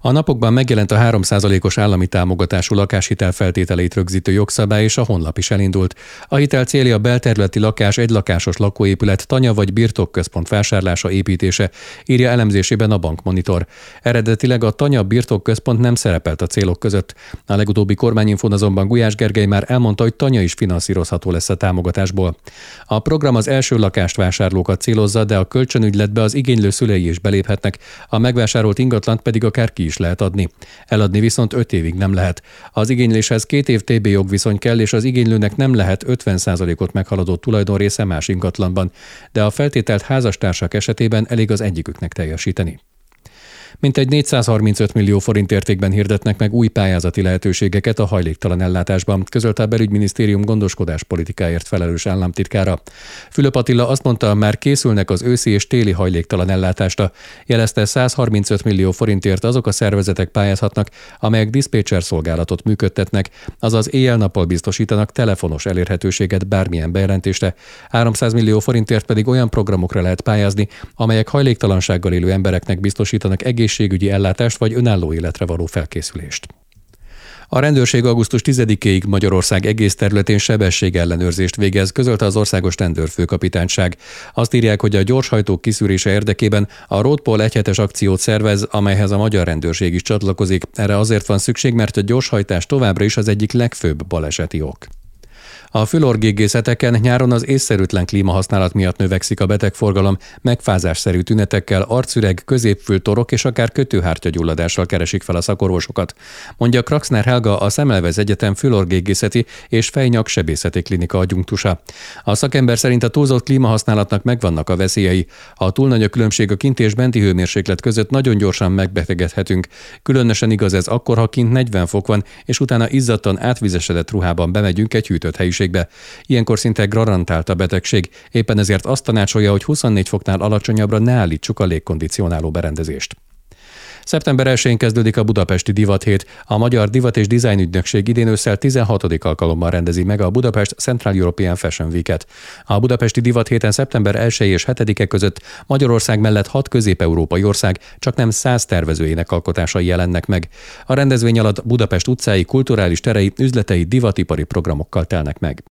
A napokban megjelent a 3%-os állami támogatású lakáshitel feltételeit rögzítő jogszabály, és a honlap is elindult. A hitel célja a belterületi lakás, egylakásos lakóépület, tanya vagy birtokközpont vásárlása, építése, írja elemzésében a Bankmonitor. Eredetileg a tanya birtokközpont nem szerepelt a célok között. A legutóbbi kormányinfón azonban Gulyás Gergely már elmondta, hogy tanya is finanszírozható lesz a támogatásból. A program az első lakást vásárlókat célozza, de a kölcsönügyletbe az igénylő szülei is beléphetnek, a megvásárolt ingatlant pedig akár ki is lehet adni. Eladni viszont 5 évig nem lehet. Az igényléshez 2 év TB jogviszony kell, és az igénylőnek nem lehet 50%-ot meghaladó tulajdonrésze más ingatlanban, de a feltételt házastársak esetében elég az egyiküknek teljesíteni. Mintegy 435 millió forint értékben hirdetnek meg új pályázati lehetőségeket a hajléktalan ellátásban, közölte a Belügyminisztérium gondoskodáspolitikáért felelős államtitkára. Fülöp Attila azt mondta, már készülnek az őszi és téli hajléktalan ellátásra. Jelezte, 135 millió forintért azok a szervezetek pályázhatnak, amelyek diszpécser szolgálatot működtetnek, azaz éjjel-nappal biztosítanak telefonos elérhetőséget bármilyen bejelentésre. 300 millió forintért pedig olyan programokra lehet pályázni, amelyek hajléktalansággal élő embereknek biztosítanak egészségügyi ellátást vagy önálló életre való felkészülést. A rendőrség augusztus 10-éig Magyarország egész területén sebességellenőrzést végez, közölte az Országos Rendőrfőkapitányság. Azt írják, hogy a gyorshajtók kiszűrése érdekében a Roadpol egyhetes akciót szervez, amelyhez a magyar rendőrség is csatlakozik. Erre azért van szükség, mert a gyorshajtás továbbra is az egyik legfőbb baleseti ok. A fülorgégészeteken nyáron az észszerűtlen klímahasználat miatt növekszik a betegforgalom, megfázásszerű tünetekkel, arcüreg, középfültorok és akár kötőhártyagyulladással keresik fel a szakorvosokat, mondja Kraxner Helga, a Szemelweis Egyetem fülorgégészeti és fejnyak-sebészeti klinika adjunktusa. A szakember szerint a túlzott klímahasználatnak megvannak a veszélyei. Ha túl nagy a különbség a kint és benti hőmérséklet között, nagyon gyorsan megbetegedhetünk. Különösen igaz ez akkor, ha kint 40 fok van, és utána izzadtan átvizesedett ruhában bemegyünk egy hűtött helyiségbe. Ilyenkor szinte garantált a betegség, éppen ezért azt tanácsolja, hogy 24 foknál alacsonyabbra ne állítsuk a légkondicionáló berendezést. Szeptember 1-én kezdődik a Budapesti Divathét. A Magyar Divat és Design Ügynökség idén ősszel 16. alkalommal rendezi meg a Budapest Central European Fashion Week-et. A Budapesti Divathéten szeptember 1 és 7-e között Magyarország mellett 6 közép-európai ország csaknem 100 tervezőjének alkotásai jelennek meg. A rendezvény alatt Budapest utcái, kulturális terei, üzletei, divatipari programokkal telnek meg.